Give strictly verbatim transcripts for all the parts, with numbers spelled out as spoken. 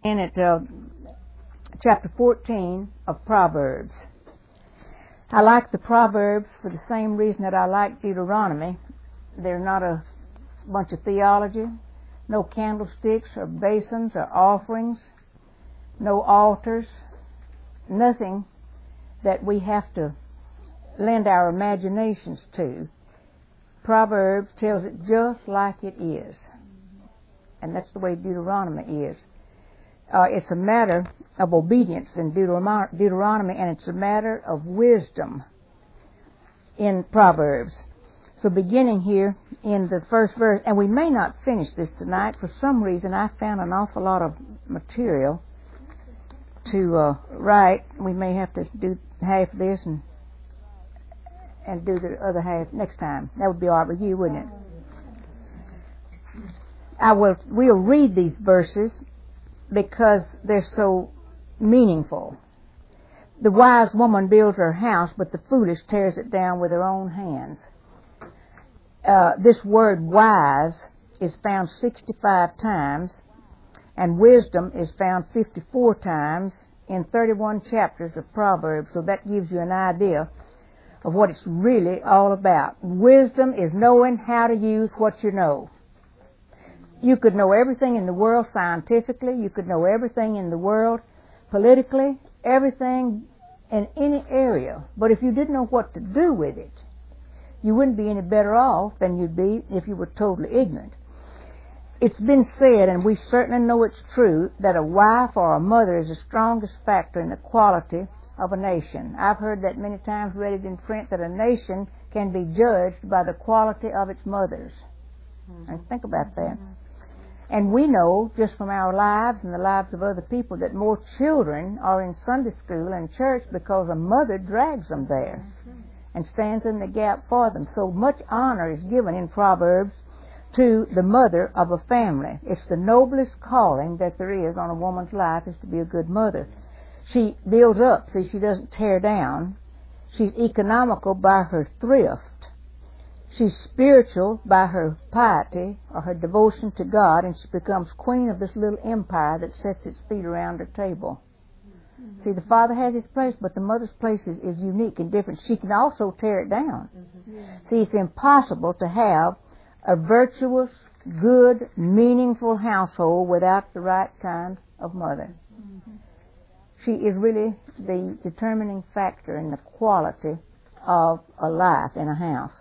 in it, uh, chapter fourteen of Proverbs. I like the Proverbs for the same reason that I like Deuteronomy. They're not a bunch of theology, no candlesticks or basins or offerings, no altars, nothing that we have to lend our imaginations to. Proverbs tells it just like it is. And that's the way Deuteronomy is. Uh, it's a matter of obedience in Deuteronomy, and it's a matter of wisdom in Proverbs. So beginning here in the first verse, and we may not finish this tonight. For some reason, I found an awful lot of material to uh, write. We may have to do half of this and and do the other half next time. That would be all right with you, wouldn't it? I will. We'll read these verses because they're so meaningful. The wise woman builds her house, but the foolish tears it down with her own hands. Uh, this word wise is found sixty-five times, and wisdom is found fifty-four times in thirty-one chapters of Proverbs. So that gives you an idea of what it's really all about. Wisdom is knowing how to use what you know. You could know everything in the world scientifically. You could know everything in the world politically, everything in any area. But if you didn't know what to do with it, you wouldn't be any better off than you'd be if you were totally ignorant. It's been said, and we certainly know it's true, that a wife or a mother is the strongest factor in the quality of a nation. I've heard that many times, read it in print, that a nation can be judged by the quality of its mothers. Mm-hmm. And think about that. Mm-hmm. And we know, just from our lives and the lives of other people, that more children are in Sunday school and church because a mother drags them there mm-hmm. and stands in the gap for them. So much honor is given in Proverbs to the mother of a family. It's the noblest calling that there is on a woman's life, is to be a good mother. She builds up, see, she doesn't tear down. She's economical by her thrift. She's spiritual by her piety or her devotion to God, and she becomes queen of this little empire that sets its feet around her table. Mm-hmm. See, the father has his place, but the mother's place is, is unique and different. She can also tear it down. Mm-hmm. Yeah. See, it's impossible to have a virtuous, good, meaningful household without the right kind of mother. Mm-hmm. She is really the determining factor in the quality of a life in a house.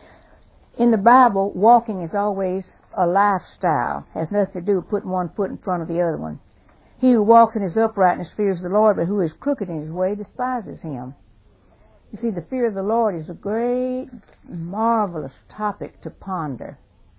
In the Bible, walking is always a lifestyle. It has nothing to do with putting one foot in front of the other one. He who walks in his uprightness fears the Lord, but who is crooked in his way despises him. You see, the fear of the Lord is a great, marvelous topic to ponder.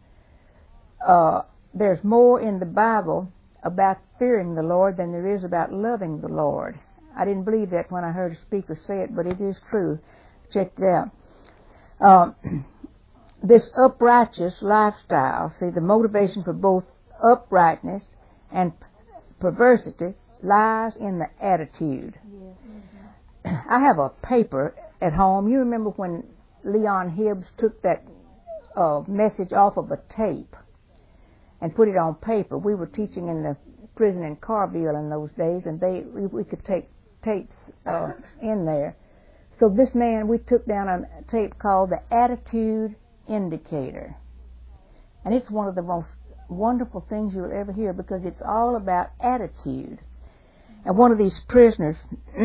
Uh, there's more in the Bible about fearing the Lord than there is about loving the Lord. I didn't believe that when I heard a speaker say it, but it is true. Check it out. Um, this uprighteous lifestyle, see, the motivation for both uprightness and perversity lies in the attitude. Yes. Mm-hmm. I have a paper at home. You remember when Leon Hibbs took that uh, message off of a tape and put it on paper? We were teaching in the prison in Carville in those days, and they we, we could take tapes uh, in there. So this man, we took down a tape called The Attitude Indicator. And it's one of the most wonderful things you'll ever hear, because it's all about attitude. And one of these prisoners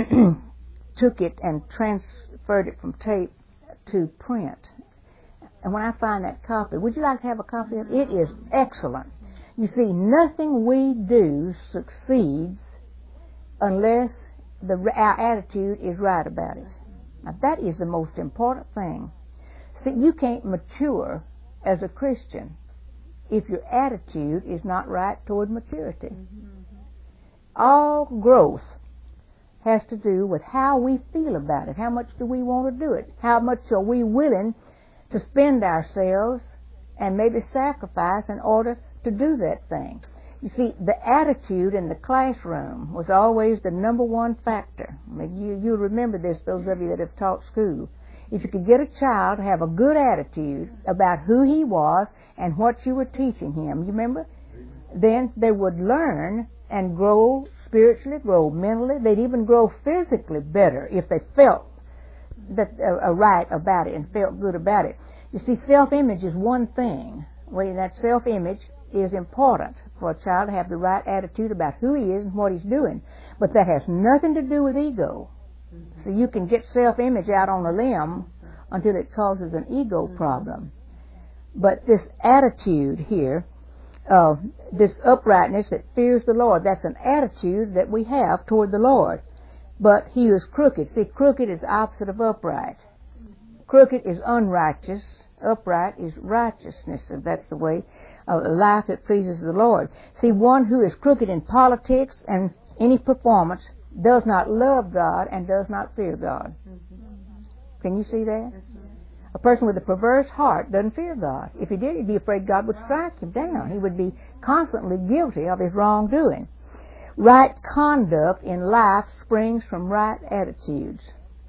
took it and transferred it from tape to print. And when I find that copy, would you like to have a copy of it? It is excellent. You see, nothing we do succeeds unless the, our attitude is right about it. Now, that is the most important thing. See, you can't mature as a Christian if your attitude is not right toward maturity. Mm-hmm. All growth has to do with how we feel about it. How much do we want to do it? How much are we willing to spend ourselves and maybe sacrifice in order to do that thing? You see, the attitude in the classroom was always the number one factor. You, you remember this, those of you that have taught school. If you could get a child to have a good attitude about who he was and what you were teaching him, you remember? Then they would learn and grow spiritually, grow mentally. They'd even grow physically better if they felt that uh, right about it and felt good about it. You see, self-image is one thing. Well, that self-image is important for a child to have the right attitude about who he is and what he's doing. But that has nothing to do with ego. Mm-hmm. So you can get self-image out on a limb until it causes an ego mm-hmm. problem. But this attitude here, uh, this uprightness that fears the Lord, that's an attitude that we have toward the Lord. But he is crooked. See, crooked is opposite of upright. Crooked is unrighteous. Upright is righteousness. And that's the way of a life that pleases the Lord. See, one who is crooked in politics and any performance does not love God and does not fear God. Can you see that? A person with a perverse heart doesn't fear God. If he did, he'd be afraid God would strike him down. He would be constantly guilty of his wrongdoing. Right conduct in life springs from right attitudes.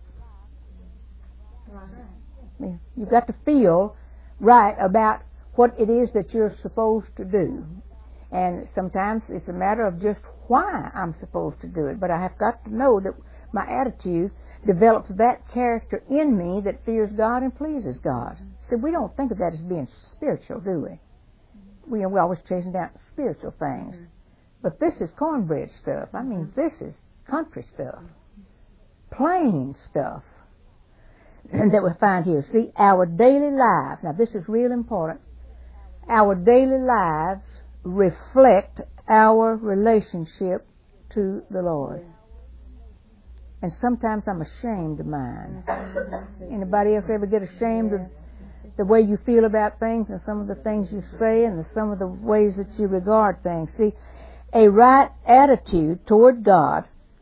You've got to feel right about what it is that you're supposed to do. And sometimes it's a matter of just why I'm supposed to do it. But I have got to know that my attitude develops that character in me that fears God and pleases God. See, we don't think of that as being spiritual, do we? We, we're always chasing down spiritual things. But this is cornbread stuff. I mean, this is country stuff. Plain stuff. And that we find here. See, our daily lives, now this is real important, our daily lives reflect our relationship to the Lord. And sometimes I'm ashamed of mine. Anybody else ever get ashamed of the way you feel about things and some of the things you say and the, some of the ways that you regard things? See, a right attitude toward God,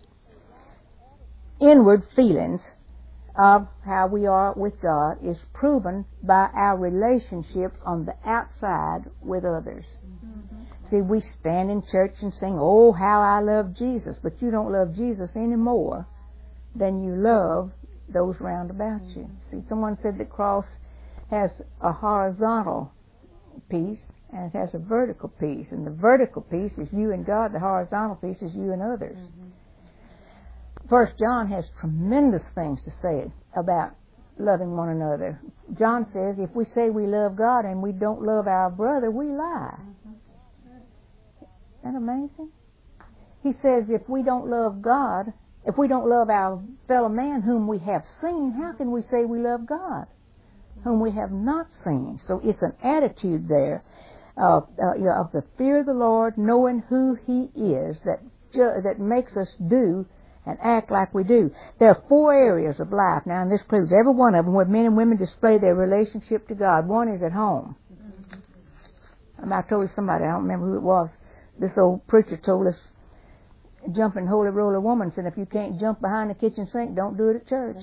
inward feelings of how we are with God, is proven by our relationships on the outside with others. Mm-hmm. See, we stand in church and sing, "Oh, how I love Jesus," but you don't love Jesus any more than you love those round about mm-hmm. you. See, someone said the cross has a horizontal piece and it has a vertical piece, and the vertical piece is you and God, the horizontal piece is you and others. Mm-hmm. First John has tremendous things to say about loving one another. John says if we say we love God and we don't love our brother, we lie. Isn't that amazing? He says if we don't love God, if we don't love our fellow man whom we have seen, how can we say we love God whom we have not seen? So it's an attitude there uh, uh, you know, of the fear of the Lord, knowing who He is, that ju- that makes us do and act like we do. There are four areas of life now, and this includes every one of them where men and women display their relationship to God. One is at home. Mm-hmm. I told somebody, I don't remember who it was, this old preacher told us, jumping holy roller woman said, if you can't jump behind the kitchen sink, don't do it at church.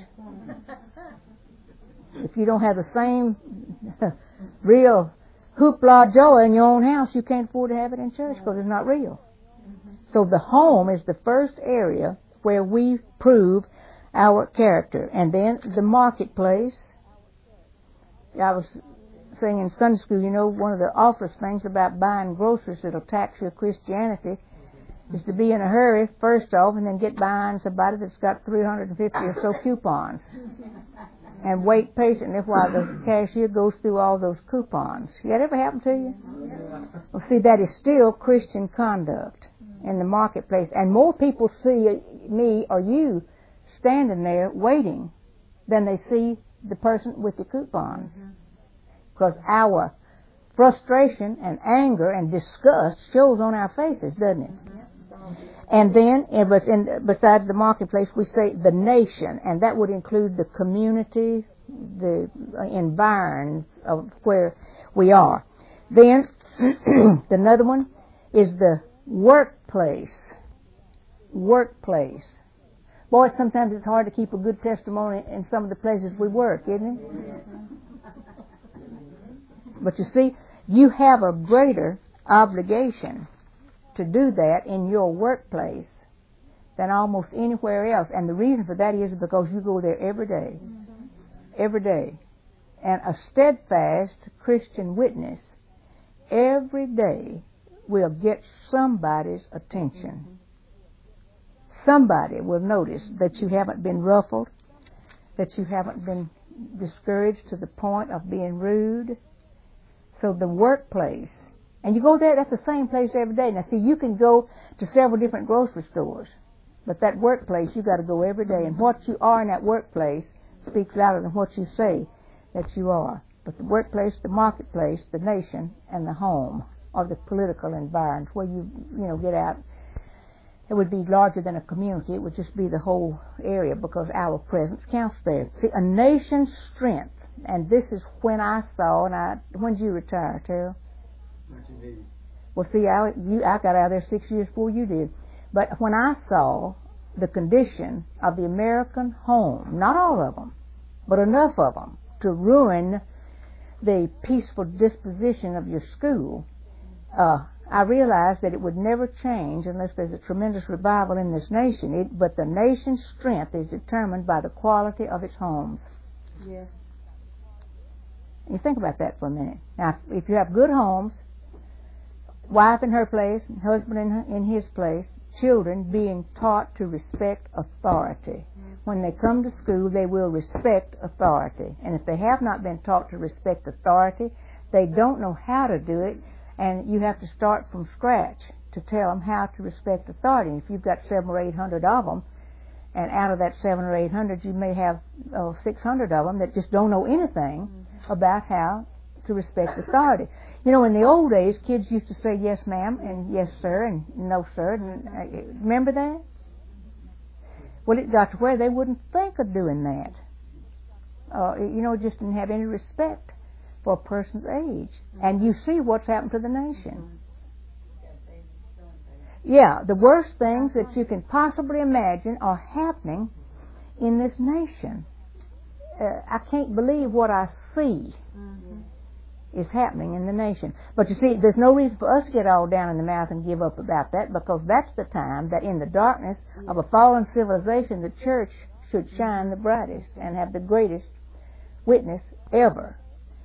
If you don't have the same real hoopla joy in your own house, you can't afford to have it in church because it's not real. Mm-hmm. So the home is the first area where we prove our character. And then the marketplace. I was saying in Sunday school, you know, one of the awfulest things about buying groceries that'll tax your Christianity is to be in a hurry, first off, and then get behind somebody that's got three hundred fifty or so coupons. And wait patiently while the cashier goes through all those coupons. That ever happened to you? Well, see, that is still Christian conduct in the marketplace. And more people see me or you standing there waiting than they see the person with the coupons. Because our frustration and anger and disgust shows on our faces, doesn't it? And then, it was in, besides the marketplace, we say the nation, and that would include the community, the environs of where we are. Then, another one is the workplace. Workplace. Boy, sometimes it's hard to keep a good testimony in some of the places we work, isn't it? But you see, you have a greater obligation to do that in your workplace than almost anywhere else. And the reason for that is because you go there every day. Every day. And a steadfast Christian witness every day will get somebody's attention. Somebody will notice that you haven't been ruffled, that you haven't been discouraged to the point of being rude. So the workplace, and you go there, that's the same place every day. Now see, you can go to several different grocery stores, but that workplace, you got to go every day. And what you are in that workplace speaks louder than what you say that you are. But the workplace, the marketplace, the nation, and the home are the political environs where you, you know, get out. It would be larger than a community. It would just be the whole area because our presence counts there. See, a nation's strength, and this is when I saw, and I, when did you retire, Terrell? nineteen eighty. Well, see, I, you, I got out of there six years before you did. But when I saw the condition of the American home, not all of them, but enough of them, to ruin the peaceful disposition of your school, uh, I realized that it would never change unless there's a tremendous revival in this nation. It, but the nation's strength is determined by the quality of its homes. Yeah. You think about that for a minute. Now, if you have good homes, wife in her place, husband in, her, in his place, children being taught to respect authority. When they come to school, they will respect authority. And if they have not been taught to respect authority, they don't know how to do it, and you have to start from scratch to tell them how to respect authority. If you've got seven or eight hundred of them, and out of that seven or eight hundred, you may have uh, six hundred of them that just don't know anything mm-hmm. about how to respect authority. You know, in the old days, kids used to say yes, ma'am, and yes, sir, and no, sir. And, uh, remember that? Well, it got to where they wouldn't think of doing that. Uh, you know, just didn't have any respect for a person's age. And you see what's happened to the nation. Yeah, the worst things that you can possibly imagine are happening in this nation. Uh, I can't believe what I see mm-hmm. is happening in the nation. But you see, there's no reason for us to get all down in the mouth and give up about that, because that's the time that in the darkness of a fallen civilization, the church should shine the brightest and have the greatest witness ever.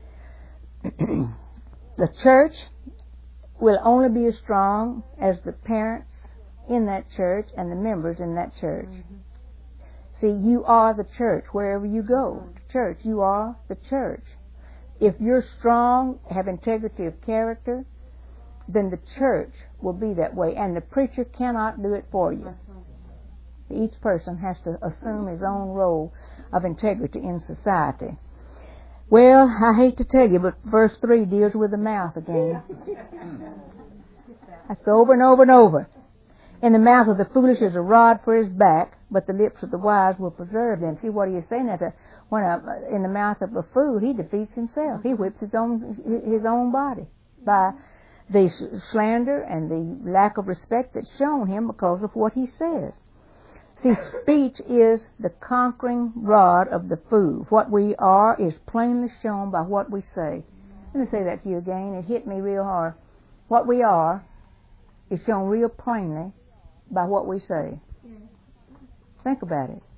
The church will only be as strong as the parents in that church and the members in that church. Mm-hmm. See, you are the church wherever you go to church. You are the church. If you're strong, have integrity of character, then the church will be that way, and the preacher cannot do it for you. Each person has to assume his own role of integrity in society. Well, I hate to tell you, but verse three deals with the mouth again. That's over and over and over. In the mouth of the foolish is a rod for his back, but the lips of the wise will preserve them. See, what are you saying? That when a, in the mouth of a fool, he defeats himself. He whips his own his own body by the slander and the lack of respect that's shown him because of what he says. See, speech is the conquering rod of the fool. What we are is plainly shown by what we say. Let me say that to you again. It hit me real hard. What we are is shown real plainly by what we say. Think about it.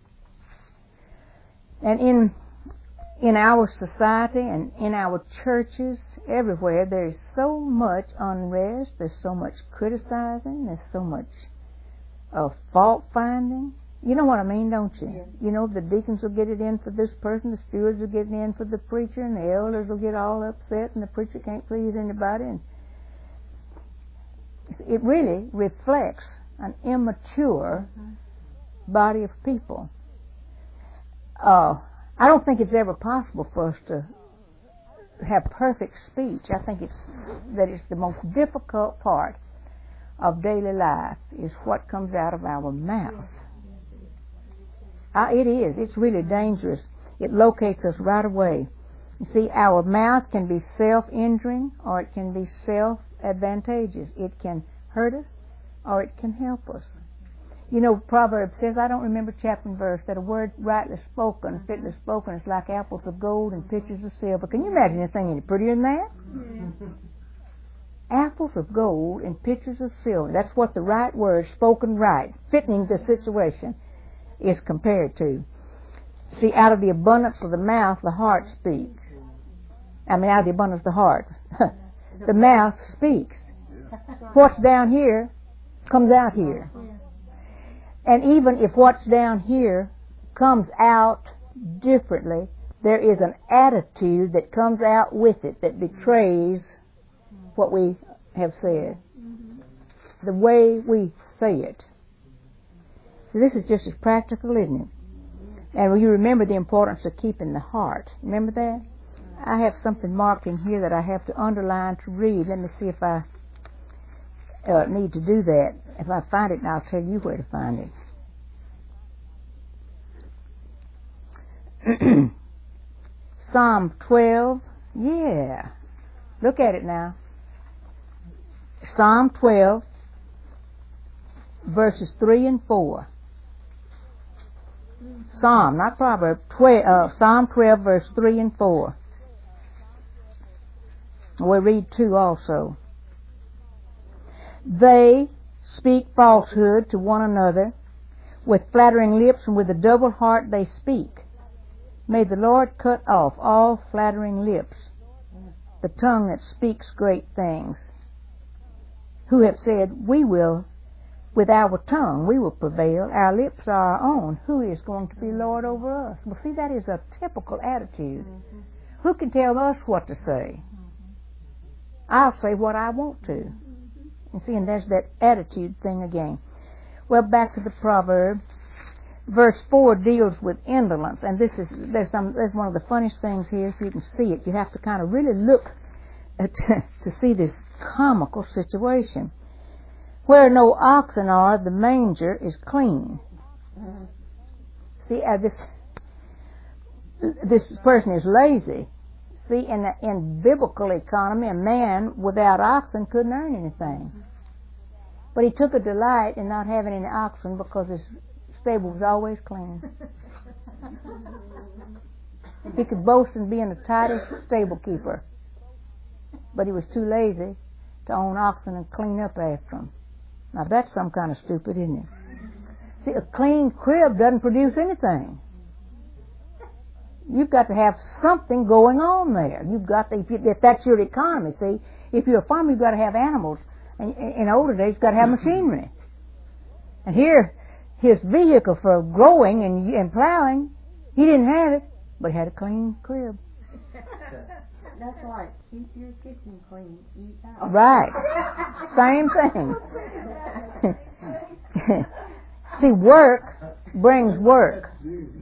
And in in our society and in our churches, everywhere, there is so much unrest, there's so much criticizing, there's so much of fault finding. You know what I mean, don't you? Yeah. You know, the deacons will get it in for this person, the stewards will get it in for the preacher, and the elders will get all upset, and the preacher can't please anybody. And it really reflects an immature mm-hmm. body of people. Uh, I don't think it's ever possible for us to have perfect speech. I think it's that it's the most difficult part of daily life is what comes out of our mouth. Uh, it is. It's really dangerous. It locates us right away. You see, our mouth can be self-injuring or it can be self-advantageous. It can hurt us or it can help us. You know, Proverbs says, I don't remember chapter and verse, that a word rightly spoken, fitly spoken, is like apples of gold and pitchers of silver. Can you imagine anything any prettier than that? Yeah. Apples of gold and pitchers of silver. That's what the right word, spoken right, fitting the situation, is compared to. See, out of the abundance of the mouth, the heart speaks. I mean, out of the abundance of the heart. The mouth speaks. What's down here comes out here. And even if what's down here comes out differently, there is an attitude that comes out with it that betrays what we have said. The way we say it. So this is just as practical, isn't it? And you remember the importance of keeping the heart. Remember that? I have something marked in here that I have to underline to read. Let me see if I uh, need to do that. If I find it, I'll tell you where to find it. Psalm twelve. Yeah. Look at it now. Psalm twelve, verses three and four. Psalm, not Proverb. twelve, uh, Psalm twelve, verse three and four. We'll read two also. They speak falsehood to one another. With flattering lips and with a double heart they speak. May the Lord cut off all flattering lips, the tongue that speaks great things. Who have said, we will, with our tongue, we will prevail. Our lips are our own. Who is going to be Lord over us? Well, see, that is a typical attitude. Mm-hmm. Who can tell us what to say? Mm-hmm. I'll say what I want to. Mm-hmm. And see, and there's that attitude thing again. Well, back to the proverb. Verse four deals with indolence, and this is there's some there's one of the funniest things here. If you can see it, you have to kind of really look at, to see this comical situation. Where no oxen are, the manger is clean. Mm-hmm. See, uh, this this person is lazy. See, in the, in biblical economy, a man without oxen couldn't earn anything. But he took a delight in not having any oxen because his stable was always clean. He could boast in being the tightest stable keeper, but he was too lazy to own oxen and clean up after them. Now that's some kind of stupid, isn't it? See, a clean crib doesn't produce anything. You've got to have something going on there. You've got to, if, you, if that's your economy, see, if you're a farmer, you've got to have animals. And in older days, you've got to have machinery. And here, his vehicle for growing and, and plowing, he didn't have it, but he had a clean crib. That's right. Keep your kitchen clean. Eat out. Right. Same thing. See, work brings work.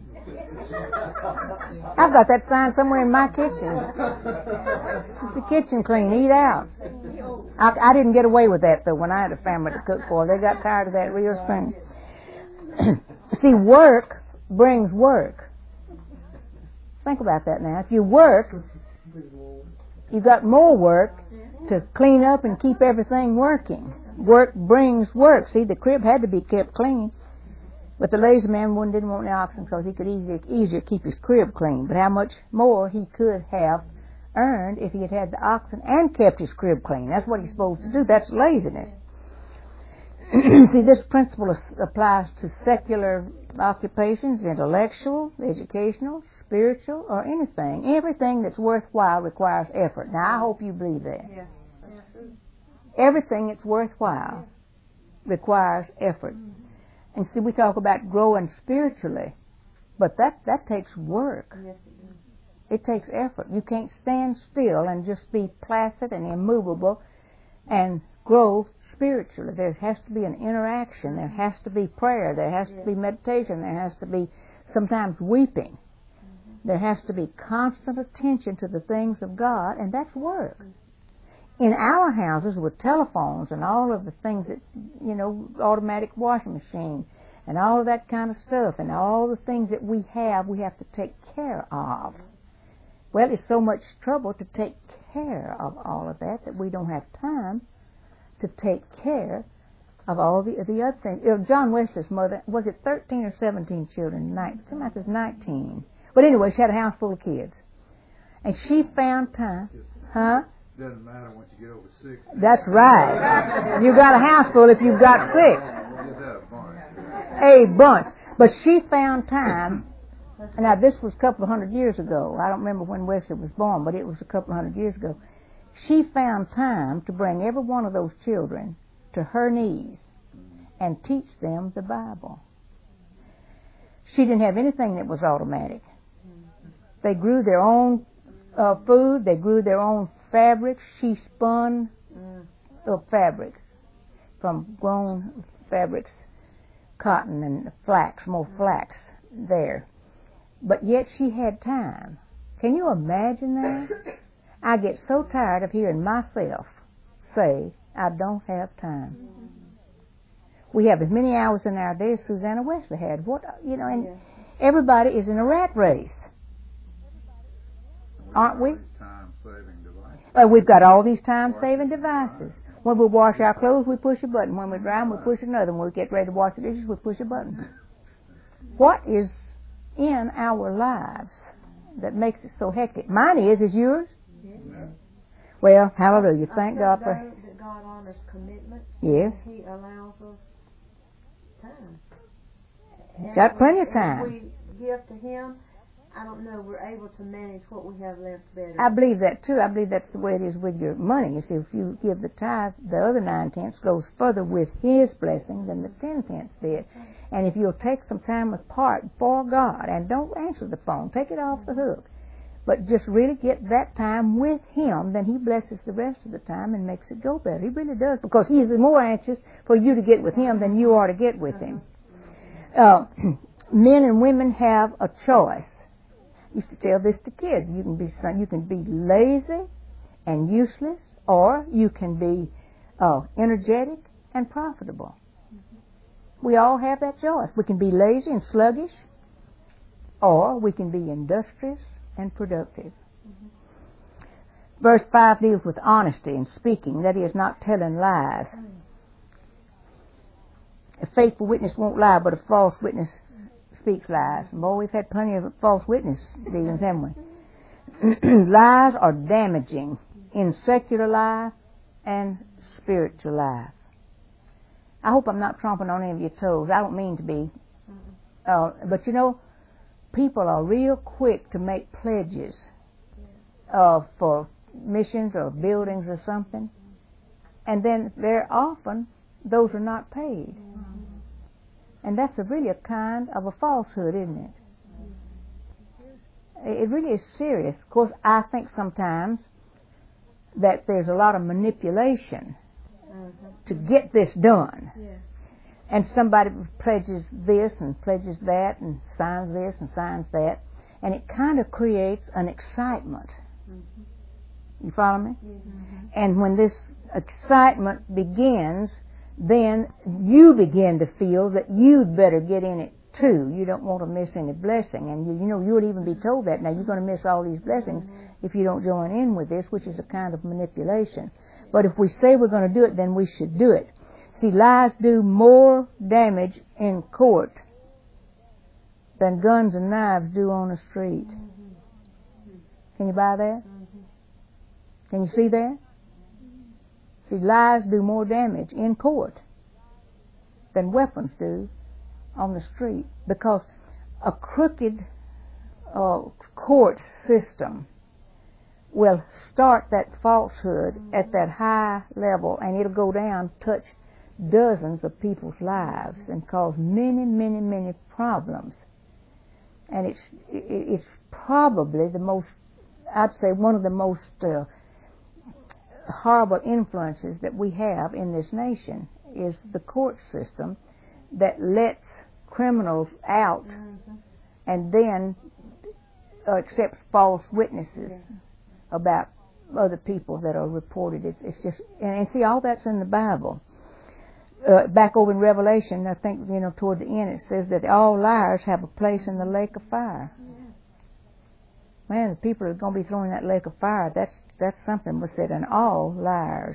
I've got that sign somewhere in my kitchen. Keep the kitchen clean. Eat out. I, I didn't get away with that, though, when I had a family to cook for. They got tired of that real soon. See, work brings work. Think about that now. If you work, you've got more work to clean up and keep everything working. Work brings work. See, the crib had to be kept clean. But the lazy man one didn't want the oxen because he could easier, easier keep his crib clean. But how much more he could have earned if he had had the oxen and kept his crib clean. That's what he's supposed to do. That's laziness. See, this principle applies to secular occupations, intellectual, educational, spiritual, or anything. Everything that's worthwhile requires effort. Now, I hope you believe that. Yes, that's true. Everything that's worthwhile requires effort. And see, we talk about growing spiritually, but that, that takes work. Yes, it does. It takes effort. You can't stand still and just be placid and immovable and grow spiritually. There has to be an interaction. There has to be prayer. There has to be meditation. There has to be sometimes weeping. Mm-hmm. There has to be constant attention to the things of God, and that's work. Mm-hmm. In our houses with telephones and all of the things that, you know, automatic washing machine and all of that kind of stuff and all the things that we have, we have to take care of. Well, it's so much trouble to take care of all of that that we don't have time to take care of all the the other things. You know, John Wesley's mother, was it thirteen or seventeen children? Nine, something like it was nineteen. But anyway, she had a house full of kids. And she found time, huh? Doesn't matter once you get over six. That's right. You got a house full if you've got six. A bunch. But she found time. Now, this was a couple of hundred years ago. I don't remember when Wesley was born, but it was a couple of hundred years ago. she found time to bring every one of those children to her knees and teach them the Bible. She didn't have anything that was automatic. They grew their own uh, food. They grew their own fabrics. She spun uh, fabric from grown fabrics, cotton and flax, more flax there. But yet she had time. Can you imagine that? I get so tired of hearing myself say, I don't have time. We have as many hours in our day as Susanna Wesley had. What, you know, and everybody is in a rat race. Aren't we? Time-saving devices. Uh, we've got all these time-saving devices. When we wash our clothes, we push a button. When we dry them, we push another. When we get ready to wash the dishes, we push a button. What is in our lives that makes it so hectic? Mine is. Is yours? Yeah. Well, hallelujah. Thank God for... that God honors commitment. Yes. He allows us time. And got plenty of time. If we give to Him, I don't know, we're able to manage what we have left better. I believe that too. I believe that's the way it is with your money. You see, if you give the tithe, the other nine tenths goes further with His blessing than the ten tenths did. And if you'll take some time apart for God, and don't answer the phone, take it off the hook, but just really get that time with Him, then He blesses the rest of the time and makes it go better. He really does, because He's more anxious for you to get with Him than you are to get with Him. Uh, men and women have a choice. I used to tell this to kids. You can be you can be lazy and useless, or you can be uh, energetic and profitable. We all have that choice. We can be lazy and sluggish, or we can be industrious and productive. Mm-hmm. Verse five deals with honesty and speaking, that is, not telling lies. Mm. A faithful witness won't lie, but a false witness speaks lies. Boy, we've had plenty of false witness dealings, haven't we? Lies are damaging in secular life and spiritual life. I hope I'm not tromping on any of your toes. I don't mean to be. Uh, but you know, people are real quick to make pledges uh, for missions or buildings or something. And then very often, those are not paid. And that's a really a kind of a falsehood, isn't it? It really is serious. Of course, I think sometimes that there's a lot of manipulation uh-huh. to get this done. Yeah. And somebody pledges this and pledges that and signs this and signs that. And it kind of creates an excitement. Mm-hmm. You follow me? Mm-hmm. And when this excitement begins, then you begin to feel that you'd better get in it too. You don't want to miss any blessing. And you, you know, you would even be told that. Now, you're going to miss all these blessings mm-hmm. if you don't join in with this, which is a kind of manipulation. But if we say we're going to do it, then we should do it. See, lies do more damage in court than guns and knives do on the street. Mm-hmm. Can you buy that? Mm-hmm. Can you see that? See, lies do more damage in court than weapons do on the street, because a crooked uh, court system will start that falsehood mm-hmm. at that high level, and it'll go down, touch dozens of people's lives, mm-hmm. and cause many, many, many problems. And it's it's probably the most, I'd say, one of the most uh, horrible influences that we have in this nation is the court system that lets criminals out mm-hmm. and then uh, accepts false witnesses yeah. about other people that are reported. It's, it's just, and, and see, all that's in the Bible. Uh, back over in Revelation, I think, you know, toward the end it says that all liars have a place in the lake of fire. Yeah. Man, the people are going to be thrown in that lake of fire. That's that's something was said, and all liars.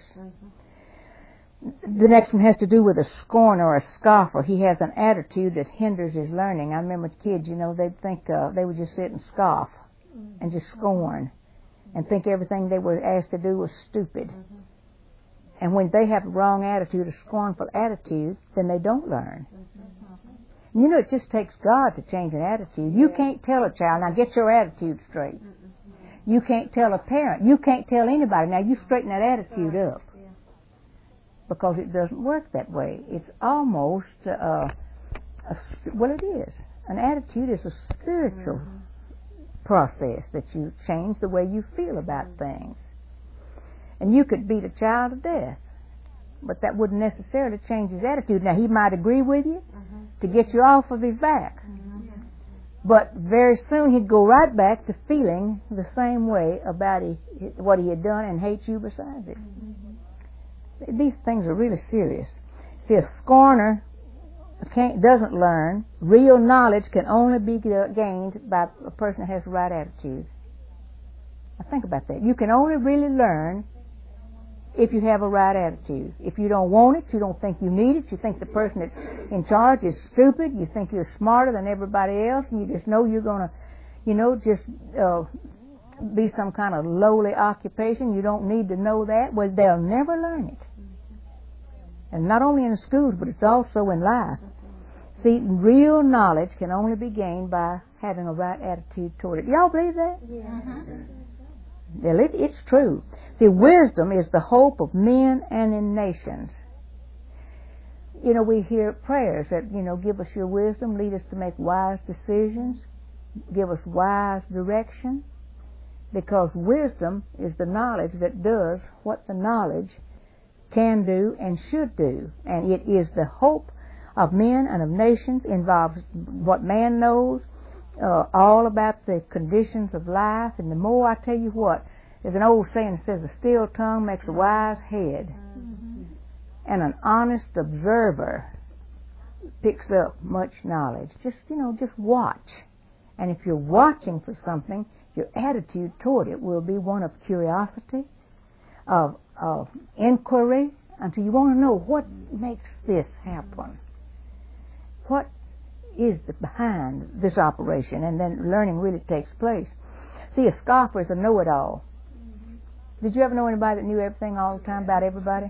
Mm-hmm. The next one has to do with a scorner or a scoffer. He has an attitude that hinders his learning. I remember kids, you know, they'd think uh, they would just sit and scoff mm-hmm. and just scorn and think everything they were asked to do was stupid. Mm-hmm. And when they have a wrong attitude, a scornful attitude, then they don't learn. Mm-hmm. You know, it just takes God to change an attitude. You can't tell a child, now get your attitude straight. Mm-hmm. You can't tell a parent. You can't tell anybody. Now, you straighten that attitude up. Because it doesn't work that way. It's almost, uh, a, well, it is. An attitude is a spiritual mm-hmm. process that you change the way you feel about mm-hmm. things. And you could beat a child to death, but that wouldn't necessarily change his attitude. Now, he might agree with you mm-hmm. to get you off of his back. Mm-hmm. But very soon he'd go right back to feeling the same way about he, what he had done and hate you besides it. Mm-hmm. These things are really serious. See, a scorner can't, doesn't learn. Real knowledge can only be gained by a person that has the right attitude. Now think about that. You can only really learn if you have a right attitude. If you don't want it, you don't think you need it, you think the person that's in charge is stupid, you think you're smarter than everybody else, and you just know you're going to, you know, just uh, be some kind of lowly occupation, you don't need to know that, well, they'll never learn it. And not only in the schools, but it's also in life. See, real knowledge can only be gained by having a right attitude toward it. Y'all believe that? Yeah. Uh-huh. Well, it, it's true. See, wisdom is the hope of men and in nations. You know, we hear prayers that, you know, give us your wisdom, lead us to make wise decisions, give us wise direction, because wisdom is the knowledge that does what the knowledge can do and should do. And it is the hope of men and of nations, involves what man knows, uh, all about the conditions of life. And the more, I tell you what, there's an old saying that says a still tongue makes a wise head. Mm-hmm. And an honest observer picks up much knowledge. Just, you know, just watch. And if you're watching for something, your attitude toward it will be one of curiosity, of, of inquiry, until you want to know what makes this happen. What is the behind this operation? And then learning really takes place. See, a scoffer is a know-it-all. Did you ever know anybody that knew everything all the time about everybody?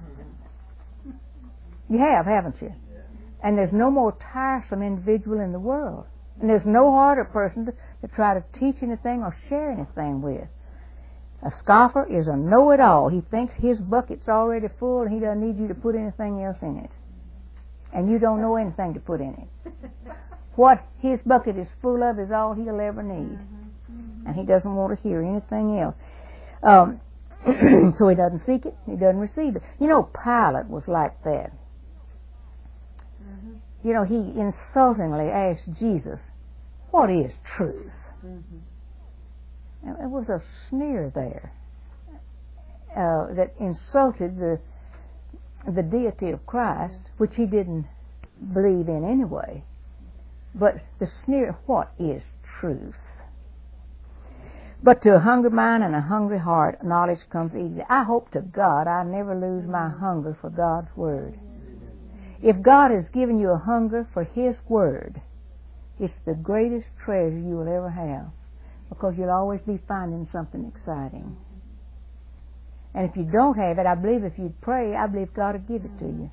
You have, haven't you? And there's no more tiresome individual in the world. And there's no harder person to, to try to teach anything or share anything with. A scoffer is a know-it-all. He thinks his bucket's already full and he doesn't need you to put anything else in it. And you don't know anything to put in it. What his bucket is full of is all he'll ever need. And he doesn't want to hear anything else. Um, so he doesn't seek it, he doesn't receive it. You know, Pilate was like that. Mm-hmm. You know, he insultingly asked Jesus, what is truth? Mm-hmm. There was a sneer there uh, that insulted the the deity of Christ, which he didn't believe in anyway. But the sneer, what is truth? But to a hungry mind and a hungry heart, knowledge comes easily. I hope to God I never lose my hunger for God's Word. If God has given you a hunger for His Word, it's the greatest treasure you will ever have, because you'll always be finding something exciting. And if you don't have it, I believe if you'd pray, I believe God will give it to you.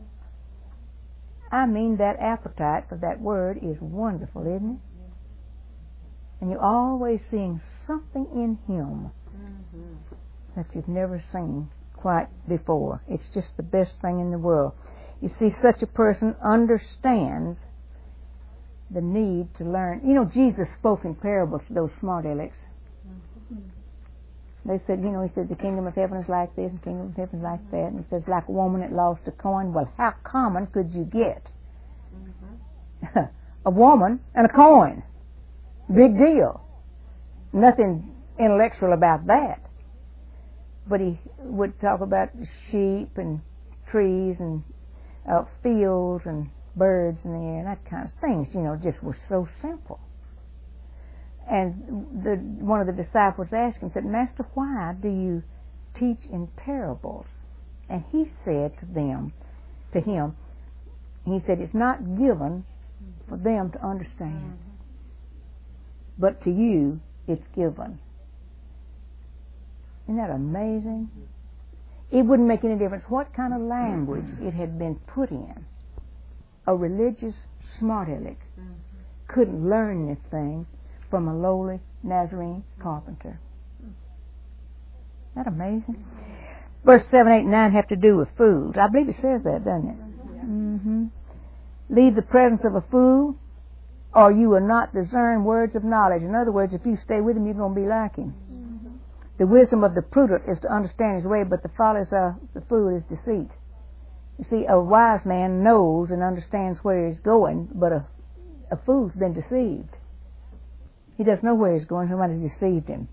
I mean, that appetite for that Word is wonderful, isn't it? And you're always seeing something in Him mm-hmm. that you've never seen quite before. It's just the best thing in the world. You see, such a person understands the need to learn. You know, Jesus spoke in parables to those smart alecks. Mm-hmm. They said, you know, He said, the kingdom of heaven is like this, and the kingdom of heaven is like that. And He says, like a woman that lost a coin. Well, how common could you get? Mm-hmm. A woman and a coin. Big deal. Nothing intellectual about that. But he would talk about sheep and trees and uh, fields and birds in the air and that kind of things. You know, just was so simple. And the, one of the disciples asked him, said, Master, why do you teach in parables? And he said to them, to him, he said, it's not given for them to understand. But to you, it's given. Isn't that amazing? It wouldn't make any difference what kind of language it had been put in. A religious smart aleck couldn't learn this thing from a lowly Nazarene carpenter. that amazing? Verse seven, eight, and nine have to do with food. I believe it says that, doesn't it? Mm-hmm. Leave the presence of a fool, or you will not discern words of knowledge. In other words, if you stay with him, you're going to be like him. Mm-hmm. The wisdom of the prudent is to understand his way, but the follies of the fool is deceit. You see, a wise man knows and understands where he's going, but a, a fool's been deceived. He doesn't know where he's going. Somebody's deceived him.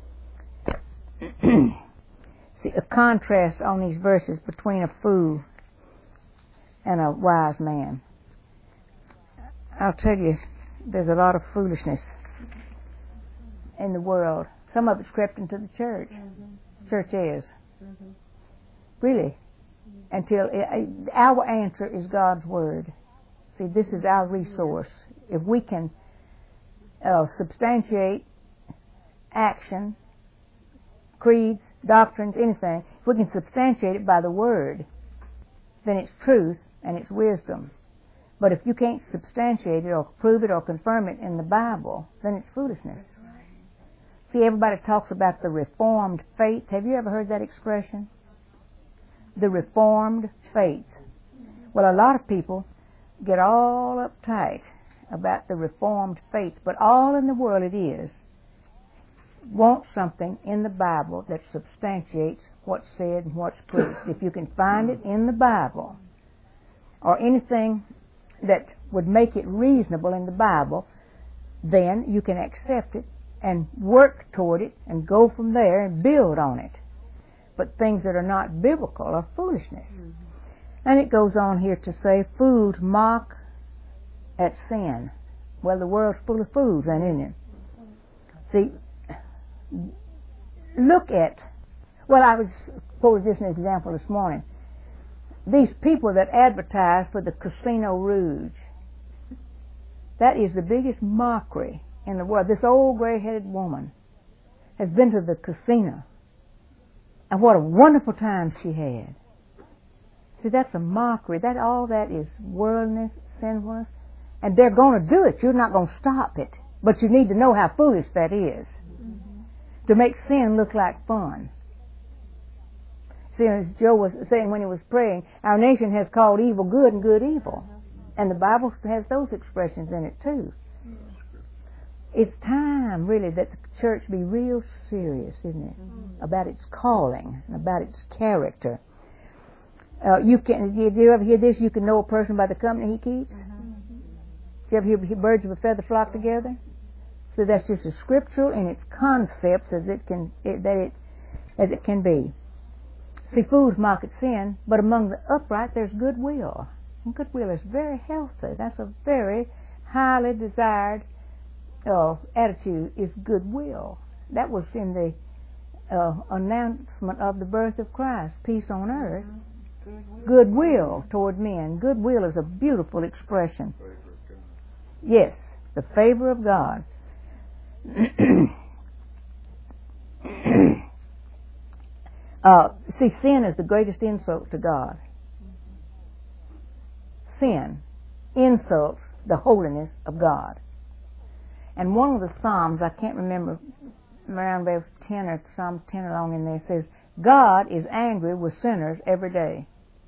See, a contrast on these verses between a fool and a wise man. I'll tell you, there's a lot of foolishness in the world. Some of it's crept into the church. Mm-hmm. Church is. Mm-hmm. Really. Until it, our answer is God's Word. See, this is our resource. If we can uh, substantiate action, creeds, doctrines, anything, if we can substantiate it by the Word, then it's truth and it's wisdom. But if you can't substantiate it or prove it or confirm it in the Bible, then it's foolishness. See, everybody talks about the Reformed faith. Have you ever heard that expression? The Reformed faith. Well, a lot of people get all uptight about the Reformed faith, but all in the world it is want something in the Bible that substantiates what's said and what's preached. If you can find it in the Bible, or anything that would make it reasonable in the Bible, then you can accept it and work toward it and go from there and build on it. But things that are not biblical are foolishness. Mm-hmm. And it goes on here to say, fools mock at sin. Well, the world's full of fools, isn't it? See, look at, well, I was quoted this as an example this morning. These people that advertise for the Casino Rouge, that is the biggest mockery in the world. This old gray-headed woman has been to the casino, and what a wonderful time she had. See, that's a mockery. That all that is worldliness, sinfulness, and they're going to do it. You're not going to stop it, but you need to know how foolish that is, mm-hmm. to make sin look like fun. See, as Joe was saying when he was praying, our nation has called evil good and good evil. And the Bible has those expressions in it too. It's time, really, that the church be real serious, isn't it? Mm-hmm. About its calling, and about its character. Uh, you can, do you ever hear this? You can know a person by the company he keeps. Mm-hmm. Do you ever hear, hear birds of a feather flock together? So that's just as scriptural in its concepts as it can, it, that it, as it can be. See, fools mock at sin, but among the upright there's goodwill. And goodwill is very healthy. That's a very highly desired uh, attitude, is goodwill. That was in the uh, announcement of the birth of Christ. Peace on earth, goodwill. goodwill toward men. Goodwill is a beautiful expression. Yes, the favor of God. Uh, see, sin is the greatest insult to God. Sin insults the holiness of God. And one of the Psalms, I can't remember, around verse ten or Psalm ten along in there, says, God is angry with sinners every day.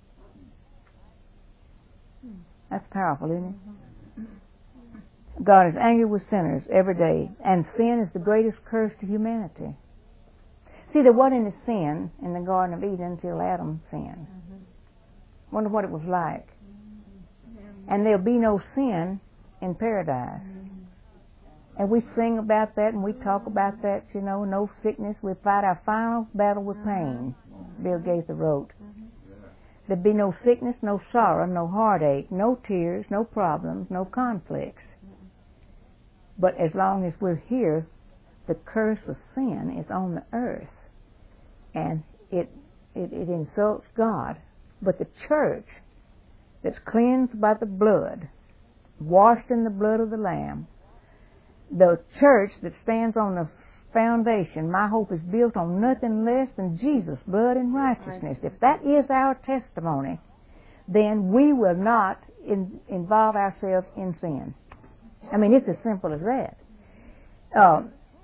That's powerful, isn't it? God is angry with sinners every day. And sin is the greatest curse to humanity. See, there wasn't any sin in the Garden of Eden until Adam sinned. Mm-hmm. Wonder what it was like. Mm-hmm. And there'll be no sin in paradise. Mm-hmm. And we sing about that and we talk about that, you know, no sickness. We fight our final battle with pain, mm-hmm. Bill Gaither wrote. Mm-hmm. There'd be no sickness, no sorrow, no heartache, no tears, no problems, no conflicts. Mm-hmm. But as long as we're here, the curse of sin is on the earth. And it, it it insults God. But the church that's cleansed by the blood, washed in the blood of the Lamb, the church that stands on the foundation, my hope is built on nothing less than Jesus' blood and righteousness. If that is our testimony, then we will not in, involve ourselves in sin. I mean, it's as simple as that. Uh,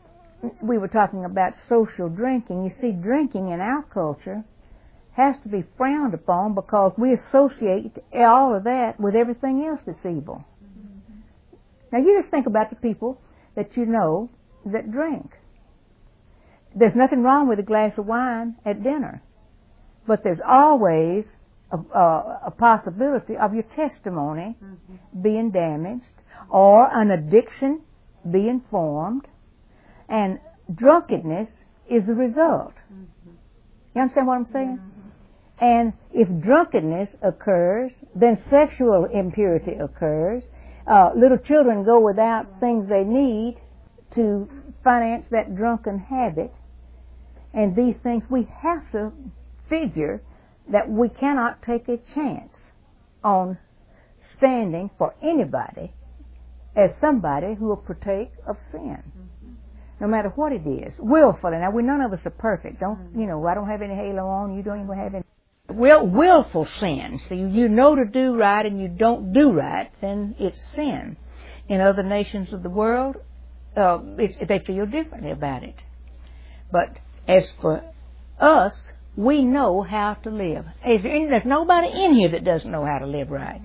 we were talking about social drinking. You see, drinking in our culture has to be frowned upon because we associate all of that with everything else that's evil. Mm-hmm. Now, you just think about the people that you know that drink. There's nothing wrong with a glass of wine at dinner, but there's always a, a, a possibility of your testimony mm-hmm. being damaged or an addiction being formed, and drunkenness is the result. Mm-hmm. You understand what I'm saying? Mm-hmm. And if drunkenness occurs, then sexual impurity occurs. Uh, little children go without things they need to finance that drunken habit. And these things, we have to figure that we cannot take a chance on standing for anybody as somebody who will partake of sin. Mm-hmm. No matter what it is. Willfully. Now, we none of us are perfect. Don't, mm-hmm. you know, I don't have any halo on. You don't even have any. Will, willful sin. So you, you know to do right and you don't do right, then it's sin. In other nations of the world, uh, it's, they feel differently about it. But as for us, we know how to live. Is there any, there's nobody in here that doesn't know how to live right.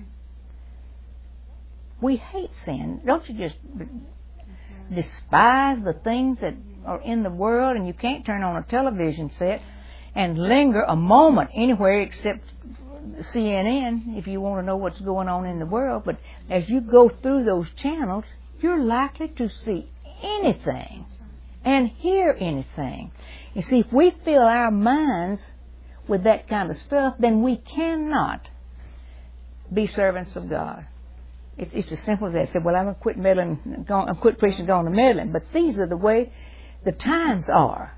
We hate sin. Don't you just despise the things that are in the world, and you can't turn on a television set and linger a moment anywhere except C N N if you want to know what's going on in the world. But as you go through those channels, you're likely to see anything and hear anything. You see, if we fill our minds with that kind of stuff, then we cannot be servants of God. It's, it's as simple as that. I said, well, I'm going to quit meddling, I'm going to quit preaching, going to meddling. But these are the way the times are.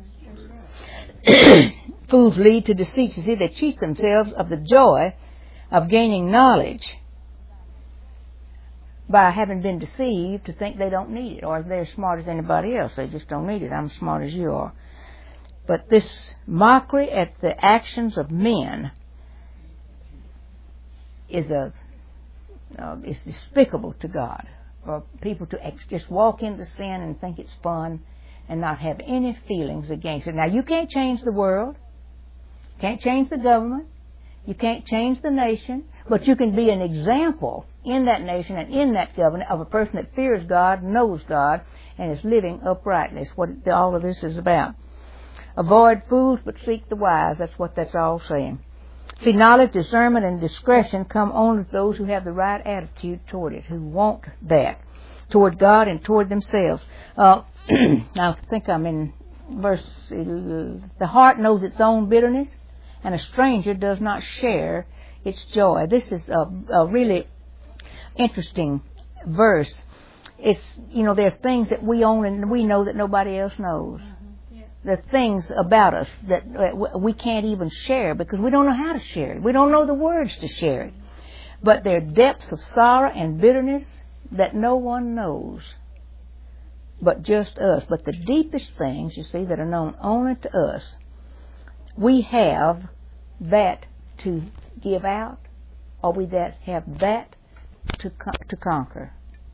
Fools lead to deceit. You see, they cheat themselves of the joy of gaining knowledge by having been deceived to think they don't need it, or they're as smart as anybody else. They just don't need it. I'm as smart as you are. But this mockery at the actions of men is a uh, is despicable to God. For people to ex- just walk into sin and think it's fun and not have any feelings against it. Now, you can't change the world. Can't change the government. You can't change the nation. But you can be an example in that nation and in that government of a person that fears God, knows God, and is living uprightly. That's what all of this is about. Avoid fools, but seek the wise. That's what that's all saying. See, knowledge, discernment, and discretion come only to those who have the right attitude toward it, who want that, toward God and toward themselves. Uh, now, I think I'm in verse, the heart knows its own bitterness, and a stranger does not share its joy. This is a, a really interesting verse. It's, you know, there are things that we own and we know that nobody else knows. Mm-hmm. Yeah. There are things about us that we can't even share because we don't know how to share it. We don't know the words to share it. But there are depths of sorrow and bitterness that no one knows but just us. But the deepest things, you see, that are known only to us, we have that to give out, or we that have that to to conquer.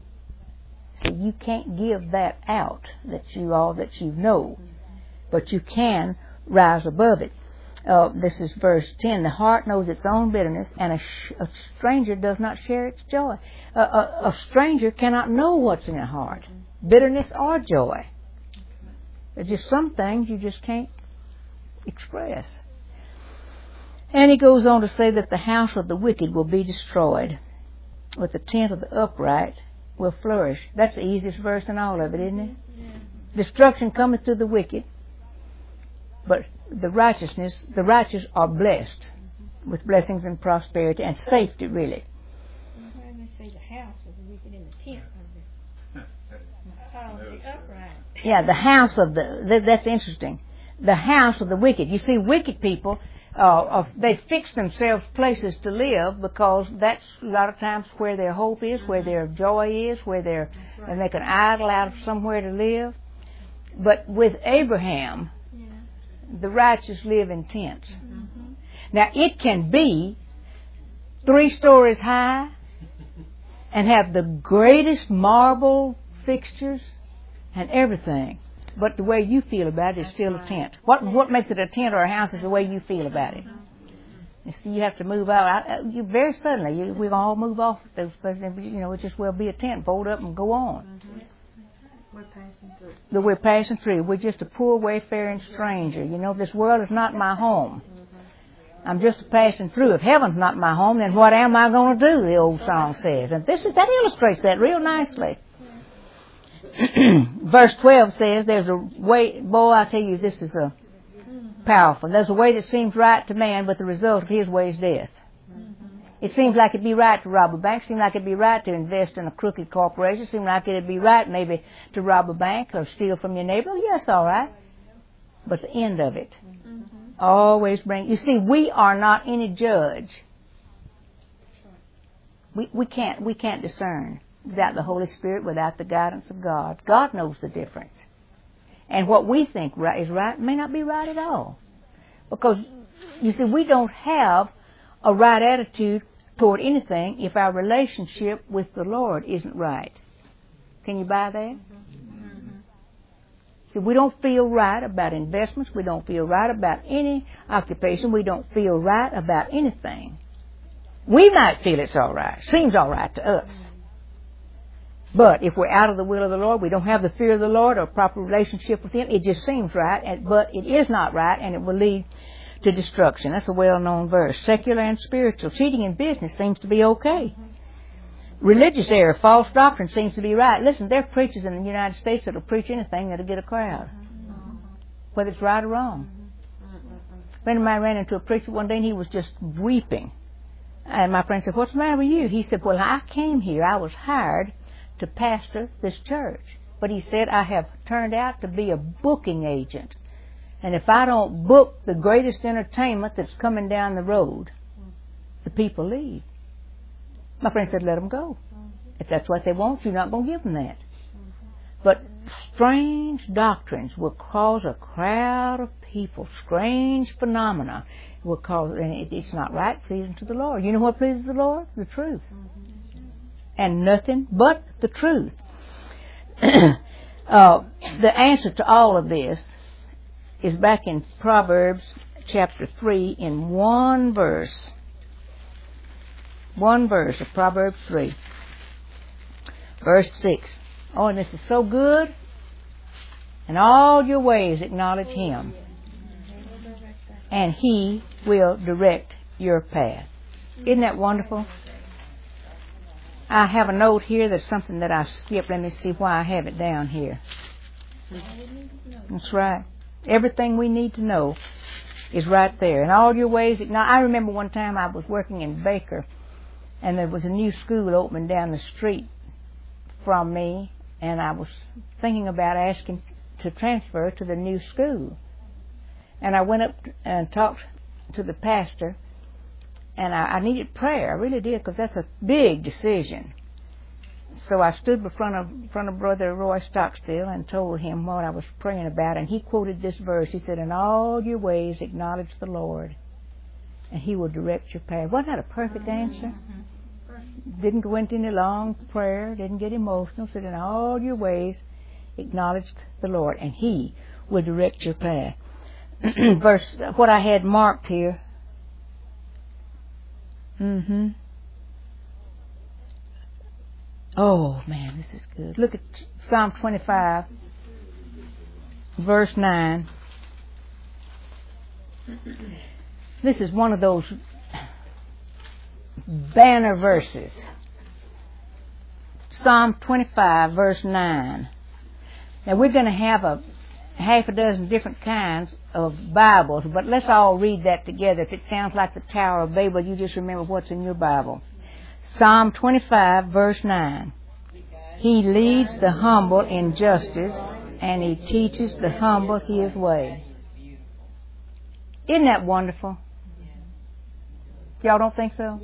So you can't give that out, that you all that you know, but you can rise above it. Uh, this is verse ten. The heart knows its own bitterness, and a, sh- a stranger does not share its joy. Uh, a, a stranger cannot know what's in a heart, bitterness or joy. There's just some things you just can't express. And he goes on to say that the house of the wicked will be destroyed, but the tent of the upright will flourish. That's the easiest verse in all of it, isn't it? Yeah. Destruction cometh to the wicked, but the righteousness, the righteous are blessed mm-hmm. with blessings and prosperity and safety, really. Why do they say the house of the wicked in the tent of the, uh, the upright? Yeah, the house of the, that, that's interesting. The house of the wicked. You see, wicked people, uh, they fix themselves places to live because that's a lot of times where their hope is, where their joy is, where they're, right. they make an idol out of somewhere to live. But with Abraham, yeah. the righteous live in tents. Mm-hmm. Now, it can be three stories high and have the greatest marble fixtures and everything. But the way you feel about it is still a tent. What what makes it a tent or a house is the way you feel about it. You see, you have to move out. I, you, very suddenly, you, we all move off those places. You know, it just will be a tent, fold up and go on. Mm-hmm. We're passing through. That we're passing through. We're just a poor wayfaring stranger. You know, this world is not my home. I'm just passing through. If heaven's not my home, then what am I going to do? The old song says, and this is that illustrates that real nicely. Verse twelve says, "There's a way." Boy, I tell you, this is a powerful. There's a way that seems right to man, but the result of his way is death. It seems like it'd be right to rob a bank. It seems like it'd be right to invest in a crooked corporation. It seems like it'd be right maybe to rob a bank or steal from your neighbor. Yes, all right. But the end of it mm-hmm. always bring. You see, we are not any judge. We we can't we can't discern without the Holy Spirit, without the guidance of God. God knows the difference. And what we think right is right may not be right at all. Because, you see, we don't have a right attitude toward anything if our relationship with the Lord isn't right. Can you buy that? Mm-hmm. See, we don't feel right about investments. We don't feel right about any occupation. We don't feel right about anything. We might feel it's all right. Seems all right to us. But if we're out of the will of the Lord, we don't have the fear of the Lord or a proper relationship with Him, it just seems right, and, but it is not right, and it will lead to destruction. That's a well-known verse. Secular and spiritual. Cheating in business seems to be okay. Religious error, false doctrine seems to be right. Listen, there are preachers in the United States that will preach anything that'll get a crowd, whether it's right or wrong. A friend of mine ran into a preacher one day, and he was just weeping. And my friend said, "What's the matter with you?" He said, "Well, I came here. I was hired to pastor this church. But," he said, "I have turned out to be a booking agent. And if I don't book the greatest entertainment that's coming down the road, the people leave." My friend said, "Let them go. If that's what they want, you're not going to give them that." But strange doctrines will cause a crowd of people. Strange phenomena will cause, and it, it's not right, pleasing to the Lord. You know what pleases the Lord? The truth. And nothing but the truth. uh, the answer to all of this is back in Proverbs chapter three in one verse. One verse of Proverbs three. Verse six. Oh, and this is so good. "In all your ways acknowledge Him, and He will direct your path." Isn't that wonderful? I have a note here that's something that I skipped. Let me see why I have it down here. That's right. Everything we need to know is right there. In all your ways, I remember one time I was working in Baker, and there was a new school opening down the street from me, and I was thinking about asking to transfer to the new school. And I went up and talked to the pastor, and I, I needed prayer. I really did, because that's a big decision. So I stood in front of, in front of Brother Roy Stockstill and told him what I was praying about, and he quoted this verse. He said, "In all your ways acknowledge the Lord, and He will direct your path." Wasn't that a perfect answer? Didn't go into any long prayer, didn't get emotional. Said, "In all your ways acknowledge the Lord, and He will direct your path." Verse, what I had marked here. Mm-hmm. Oh, man, this is good. Look at Psalm twenty-five, verse nine. This is one of those banner verses. Psalm twenty-five, verse nine. Now, we're going to have a half a dozen different kinds of Bibles, but let's all read that together. If it sounds like the Tower of Babel, you just remember what's in your Bible. Psalm twenty-five, verse nine. "He leads the humble in justice, and He teaches the humble His way." Isn't that wonderful? Y'all don't think so?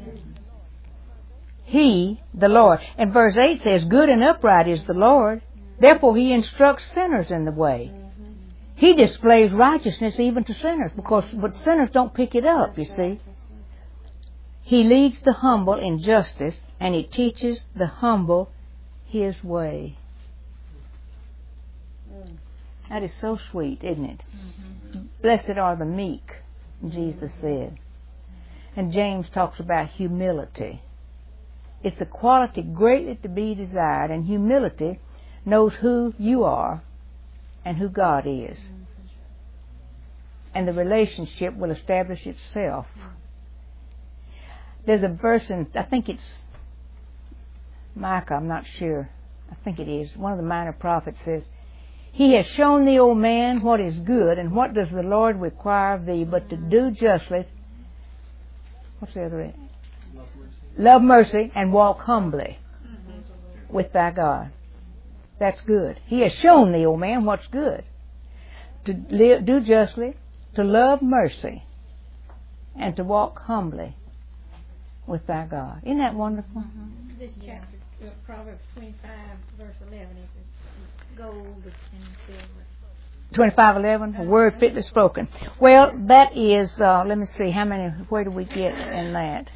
He, the Lord. And verse eight says, "Good and upright is the Lord. Therefore He instructs sinners in the way." He displays righteousness even to sinners, because but sinners don't pick it up, you see. "He leads the humble in justice, and He teaches the humble His way." That is so sweet, isn't it? Mm-hmm. Blessed are the meek, Jesus said. And James talks about humility. It's a quality greatly to be desired, and humility knows who you are and who God is. And the relationship will establish itself. There's a verse in, I think it's Micah, I'm not sure. I think it is. One of the minor prophets says, He has shown thee, O man, what is good, and what does the Lord require of thee, but to do justly. What's the other? Love mercy, Love mercy and walk humbly mm-hmm. with thy God. That's good. He has shown thee, O man, what's good. To live, do justly, to love mercy, and to walk humbly with thy God. Isn't that wonderful? Mm-hmm. This chapter, uh, Proverbs twenty-five, verse eleven, is gold and silver. twenty-five eleven, a word fitly spoken. Well, that is, uh, let me see, how many, where do we get in that?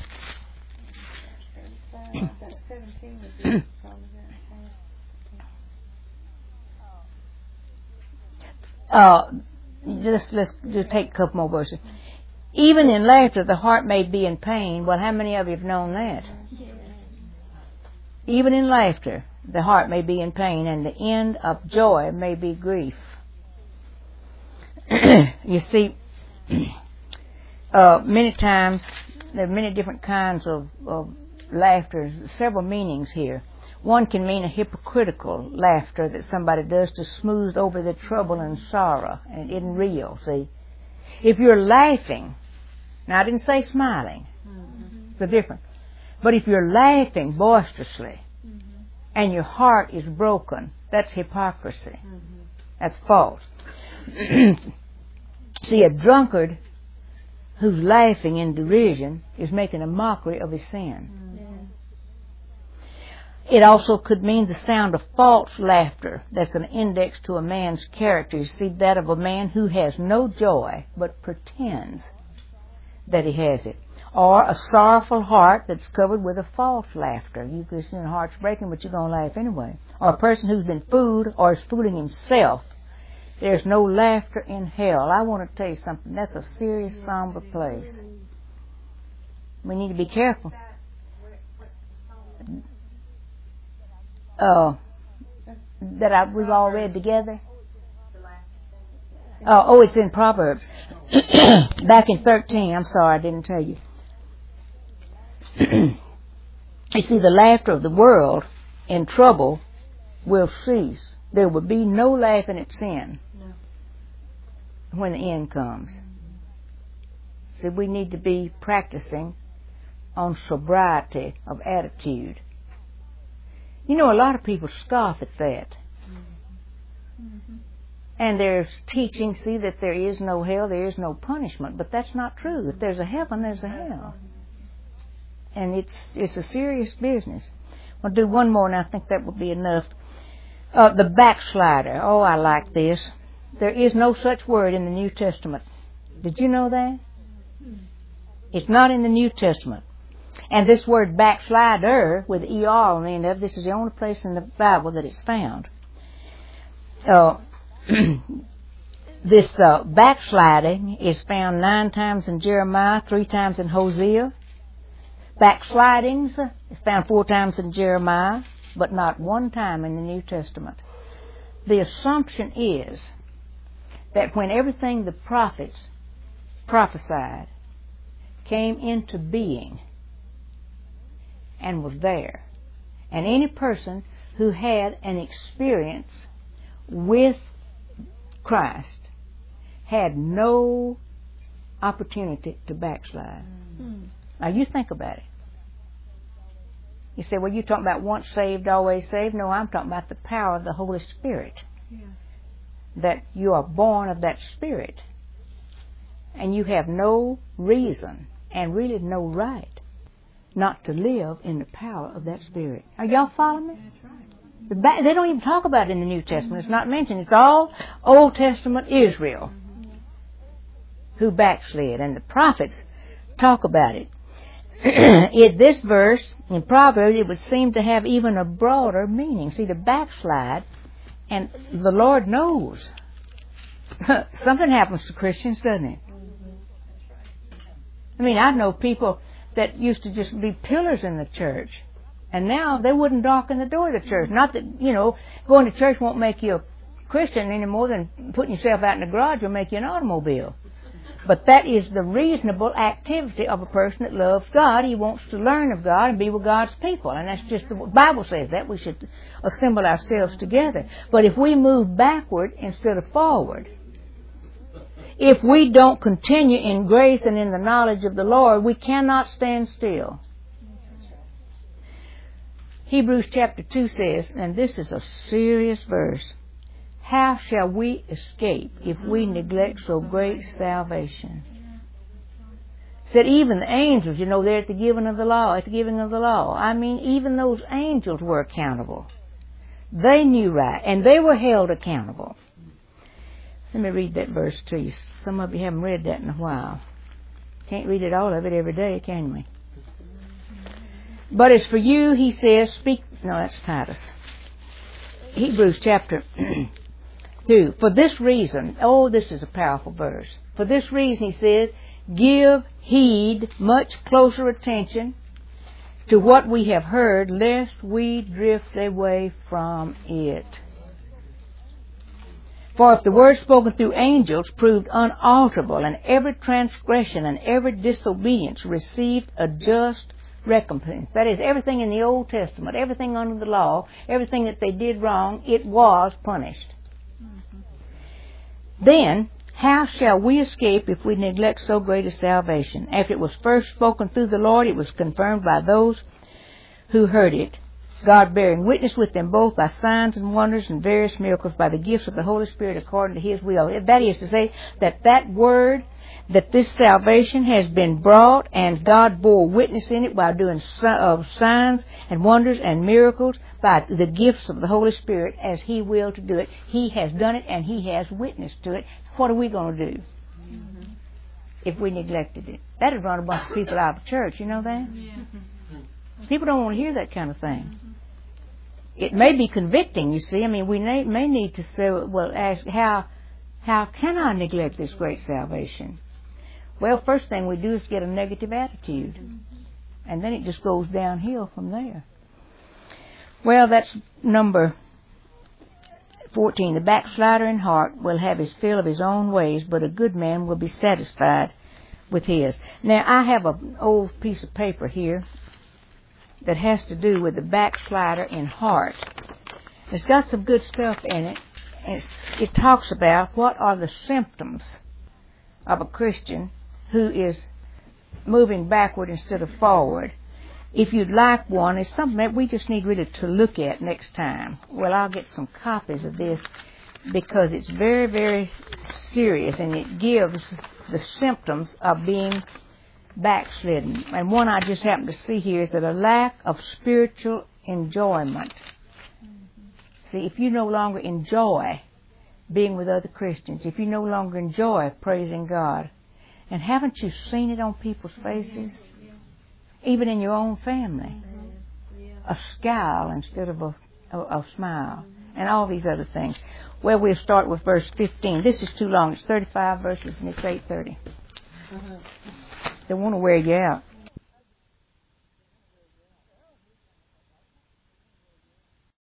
seventeen would be probably uh, let's, let's just take a couple more verses. Even in laughter, the heart may be in pain. Well, how many of you have known that? Even in laughter, the heart may be in pain, and the end of joy may be grief. You see, uh, many times there are many different kinds of, of laughter, several meanings here. One can mean a hypocritical laughter that somebody does to smooth over the trouble and sorrow, and it isn't real, see. If you're laughing, now I didn't say smiling, mm-hmm. it's a different, but if you're laughing boisterously, mm-hmm. and your heart is broken, that's hypocrisy. Mm-hmm. That's false. See, a drunkard who's laughing in derision is making a mockery of his sin. Mm-hmm. It also could mean the sound of false laughter. That's an index to a man's character. You see, that of a man who has no joy but pretends that he has it. Or a sorrowful heart that's covered with a false laughter. You can see your heart's breaking, but you're going to laugh anyway. Or a person who's been fooled or is fooling himself. There's no laughter in hell. I want to tell you something. That's a serious, somber place. We need to be careful. Uh, that I, we've all read together. Uh, oh, it's in Proverbs. Back in thirteen. I'm sorry, I didn't tell you. You see, the laughter of the world in trouble will cease. There will be no laughing at sin when the end comes. See, we need to be practicing on sobriety of attitude. You know, a lot of people scoff at that. Mm-hmm. And there's teaching, see, that there is no hell, there is no punishment. But that's not true. If there's a heaven, there's a hell. And it's it's a serious business. I'll do one more, and I think that will be enough. Uh, the backslider. Oh, I like this. There is no such word in the New Testament. Did you know that? It's not in the New Testament. And this word backslider with E R on the end of it, this is the only place in the Bible that it's found. Uh, this uh, backsliding is found nine times in Jeremiah, three times in Hosea. Backslidings is found four times in Jeremiah, but not one time in the New Testament. The assumption is that when everything the prophets prophesied came into being and was there, and any person who had an experience with Christ had no opportunity to backslide. Mm-hmm. Now you think about it. You say, well, you're talking about once saved, always saved. No, I'm talking about the power of the Holy Spirit. Yeah. That you are born of that Spirit. And you have no reason and really no right not to live in the power of that Spirit. Are y'all following me? That's right. They don't even talk about it in the New Testament. It's not mentioned. It's all Old Testament Israel who backslid. And the prophets talk about it. In this verse, in Proverbs, it would seem to have even a broader meaning. See, the backslide, and the Lord knows something happens to Christians, doesn't it? I mean, I know people that used to just be pillars in the church, and now they wouldn't darken the door of the church. Not that, you know, going to church won't make you a Christian any more than putting yourself out in the garage will make you an automobile. But that is the reasonable activity of a person that loves God. He wants to learn of God and be with God's people. And that's just the Bible says that. We should assemble ourselves together. But if we move backward instead of forward, if we don't continue in grace and in the knowledge of the Lord, we cannot stand still. Hebrews chapter two says, and this is a serious verse, how shall we escape if we neglect so great salvation? Said even the angels, you know, they're at the giving of the law, at the giving of the law. I mean, even those angels were accountable. They knew right, and they were held accountable. Let me read that verse to you. Some of you haven't read that in a while. Can't read it all of it every day, can we? But as for you, he says, speak... No, that's Titus. Hebrews chapter two. For this reason... Oh, this is a powerful verse. For this reason, he says, give heed, much closer attention to what we have heard, lest we drift away from it. For if the word spoken through angels proved unalterable, and every transgression and every disobedience received a just recompense, that is, everything in the Old Testament, everything under the law, everything that they did wrong, it was punished. Mm-hmm. Then, how shall we escape if we neglect so great a salvation? After it was first spoken through the Lord, it was confirmed by those who heard it, God bearing witness with them both by signs and wonders and various miracles by the gifts of the Holy Spirit according to His will. That is to say, that that word, that this salvation has been brought, and God bore witness in it by doing signs and wonders and miracles by the gifts of the Holy Spirit as He willed to do it. He has done it, and He has witnessed to it. What are we going to do mm-hmm. if we neglected it? That would run a bunch of people out of church, you know that? Yeah. People don't want to hear that kind of thing. Mm-hmm. It may be convicting, you see. I mean, we may, may need to say, well, ask, how, how can I neglect this great salvation? Well, first thing we do is get a negative attitude. Mm-hmm. And then it just goes downhill from there. Well, that's number fourteen. The backslider in heart will have his fill of his own ways, but a good man will be satisfied with his. Now, I have an old piece of paper here that has to do with the backslider in heart. It's got some good stuff in it. It's, it talks about what are the symptoms of a Christian who is moving backward instead of forward. If you'd like one, it's something that we just need really to look at next time. Well, I'll get some copies of this because it's very, very serious, and it gives the symptoms of being backslidden. And one I just happened to see here is that a lack of spiritual enjoyment. Mm-hmm. See, if you no longer enjoy being with other Christians, if you no longer enjoy praising God, and haven't you seen it on people's faces? Yeah. Even in your own family. Mm-hmm. Yeah. A scowl instead of a, a, a smile. Mm-hmm. And all these other things. Well, we'll start with verse fifteen. This is too long. It's thirty-five verses and it's eight thirty. Mm-hmm. They want to wear you out.